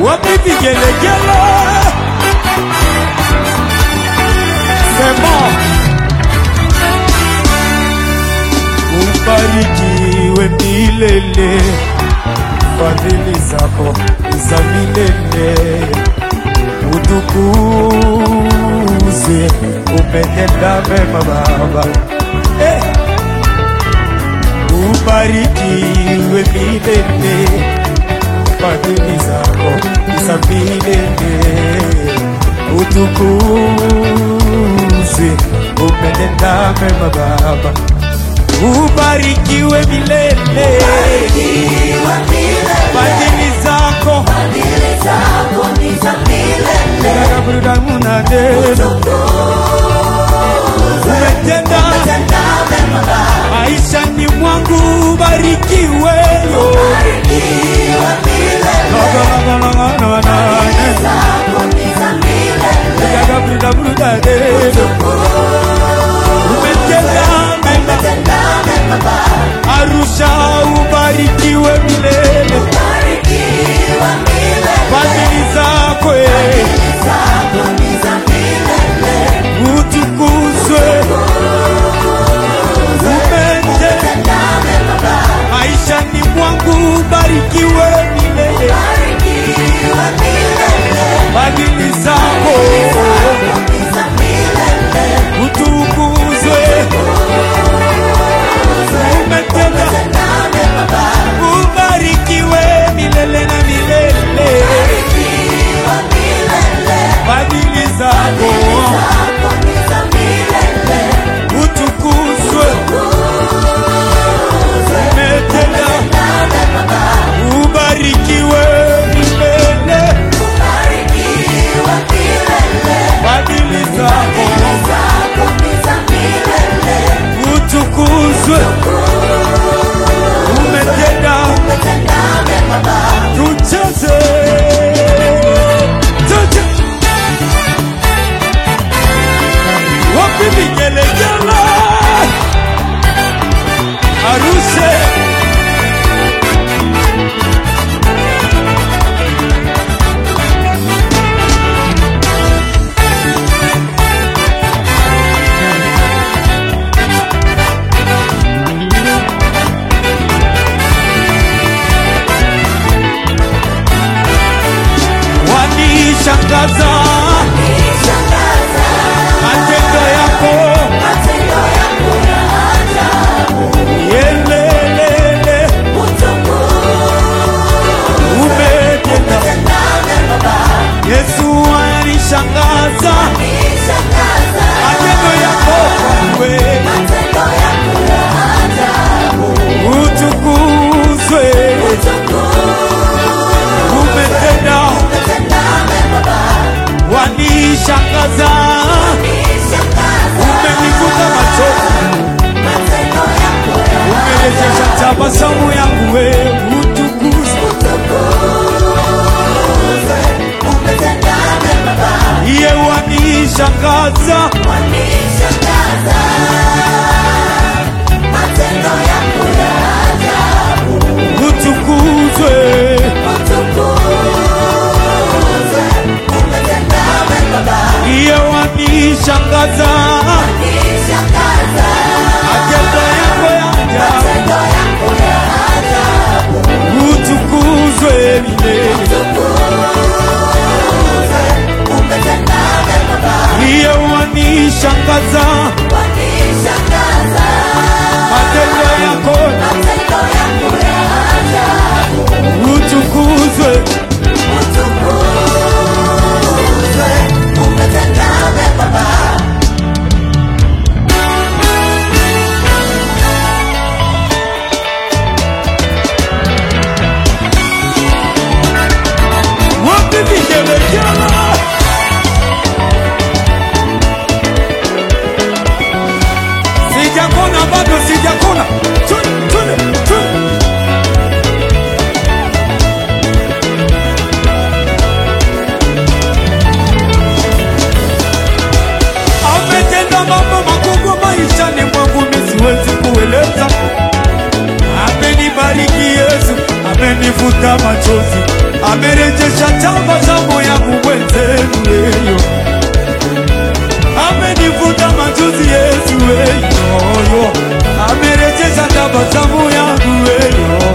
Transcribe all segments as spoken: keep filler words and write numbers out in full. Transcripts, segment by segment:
Wapi vigelegele? C'est bon. Ubarikiwe milele, fadhili zako za milele. Utukuze, umetenda mema Baba. Eh. Ubarikiwe milele, fadhili zako za milele. Utukuze, umetenda mema Baba. Ubarikiwe milele, fadhili zako za milele. Umetenda maisha ni mwangu, ubarikiwe yo. Umetenda Arusha, ubarikiwe milele, fadhili zako utukuzwe. Umetenda maisha ni mwangu, ubarikiwe milele, fadhili zako utukuzwe. Umetenda ubarikiwe milele na milele, fadhili zako utukuzwe. Umetenda ubarikiwe milele, fadhili zako utukuzwe. Umetenda tucheze tuche wapi vigelegele Arusha. Wanishangaza matendo yako, yelelele umetenda. Yesu wanishangaza matendo yako, utukuzwe. Umetenda wanishangaza, umenifuta machozi, umerejesha tabasamu yangu, we utukuzwe. Iye wanishangaza utukuzwe. Iye wanishangaza matendo yako ya ajabu, utukuzwe milele. Iye wanishangaza matendo yako utukuzwe. Wapi vigelegele sijakona bado, sijakona. Tune, tune, tune. Ametenda mambo makubwa maishani mwangu, siwezi kueleza. Amenibariki Yesu, amenifuta machozi. amerejesha tabasamu yangu mwenzenu, amenifuta machozi Yesu, weyo, amerejesha tabasamu yangu, weyo,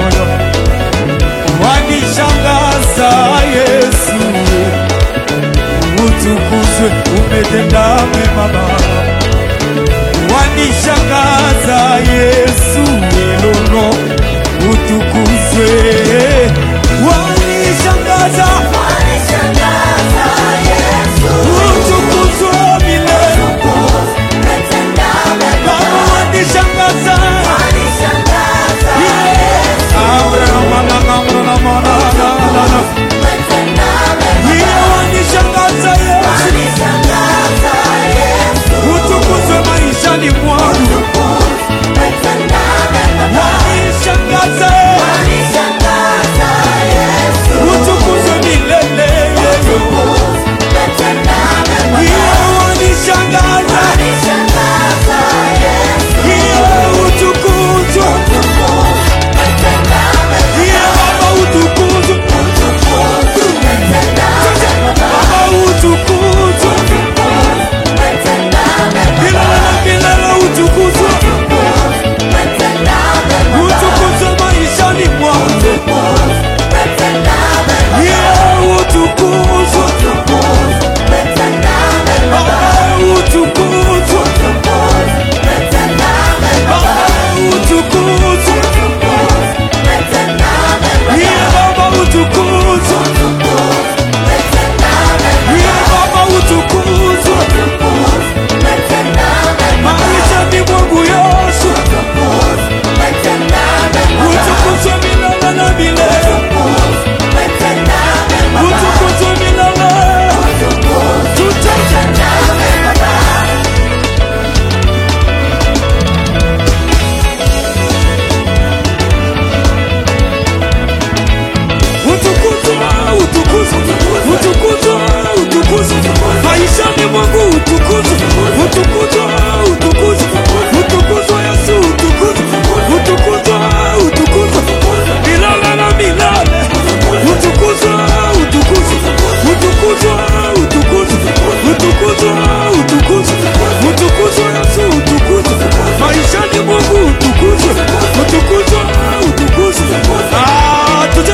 wanishangaza Yesu, utukuzwe, umetenda mema Baba, wanishangaza Yesu, weyo, utukuzwe, wanishangaza, wanishangaza Yesu, utukuzwe milele, umetenda mema Baba, wanishangaza, wanishangaza Yesu, amra mana mana mana mana, umetenda mema, wanishangaza Yesu, wanishangaza Yesu, utukuzwe maishani mwangu, umetenda mema, wanishangaza, wanishangaza Yesu, utukuzwe milele, umetenda mema, wanishangaza, wanishangaza Yesu, utukuzwe, umetenda mema, Baba utukuzwe, umetenda mema, Baba utukuzwe, umetenda mema, milele milele utukuzwe, umetenda mema, utukuzwe maishani mwangu, umetenda mema, utukuzwe, umetenda mema, Baba utukuzwe, umetenda mema, Baba utukuzwe, umetenda mema, Baba utukuzwe, umetenda mema, Baba utukuzwe, umetenda mema, maishani mwangu Yesu, umetenda mema, utukuzwe milele na milele, umetenda mema, utukuzwe milele, umetenda mema, utukuzwe, utukuzwe, utukuzwe, utukuzwe, maishani mwangu utukuzwe, utukuzwe, utukuzwe, utukuzwe Yesu, utukuzwe, utukuzwe, utukuzwe, milele na milele, utukuzwe, utukuzwe, utukuzwe, utukuzwe, utukuzwe, utukuzwe, utukuzwe Yesu, utukuzwe, maishani mwangu utukuzwe, utukuzwe, utukuzwe, ah tuje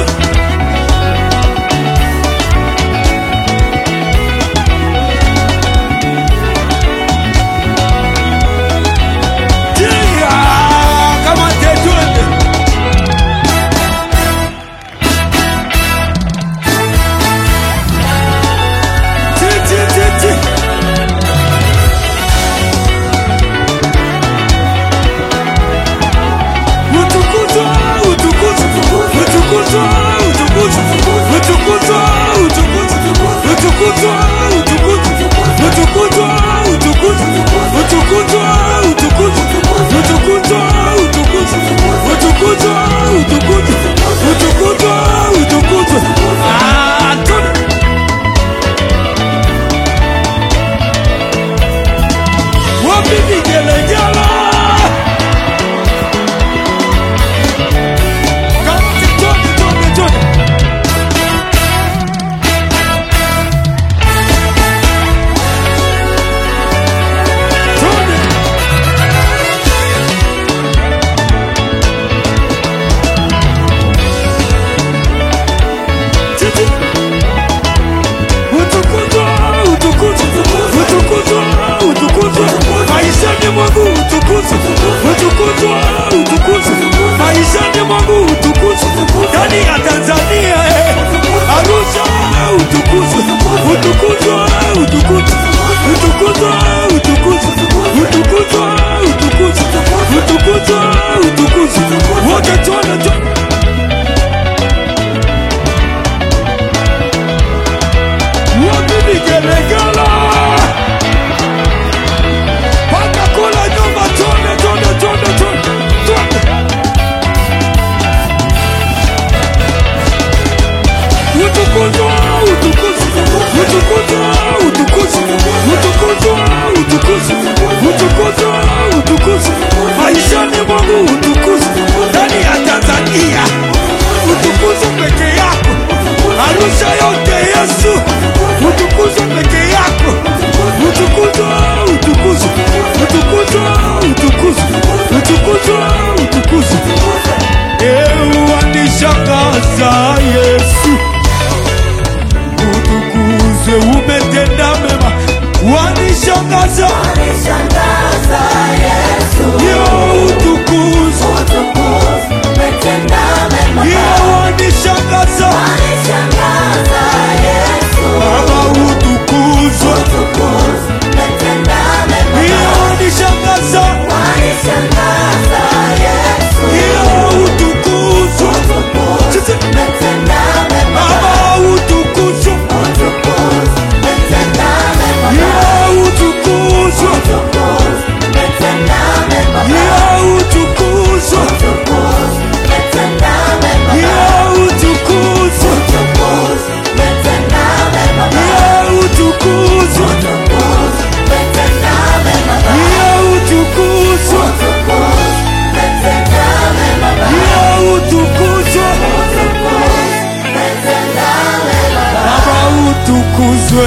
utukuzwe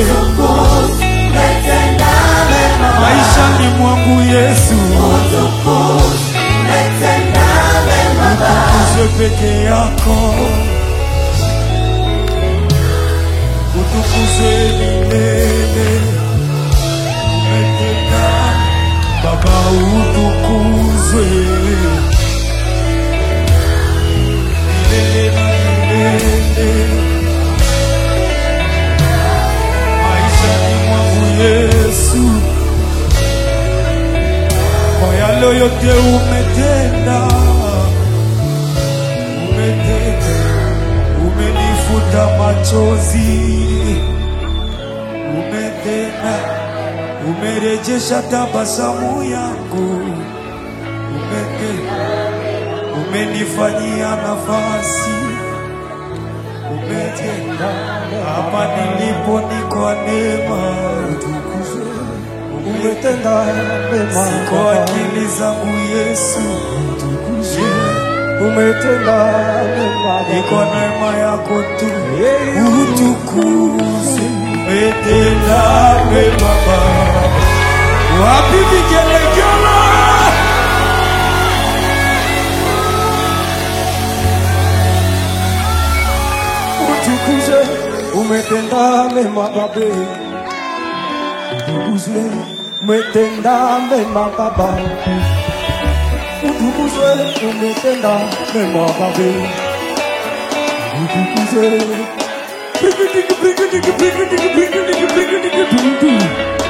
maishani mwangu Yesu, utukuzwe peke yako, utukuzwe milele. Umetenda Baba, utukuzwe milele na milele maishani mwangu Yesu, kwa yale yote umetenda, umetenda, umenifuta machozi, umetenda, umerejesha tabasamu yangu, umetenda, umenifanyia nafasi, umetenda, hapa nilipo ni kwa neema, Umetenda mema si kwa akili zangu Yesu, umetenda mema ni kwa neema yako tu, utukuzwe. Umetenda mema Baba, wapi vigelegele? utukuzwe, umetenda mema Baba, utukuzwe, umetenda mema Baba, utukuzwe, umetenda mema Baba, utukuzwe. Bring it, bring it, bring it, bring it, bring it, bring it, bring it.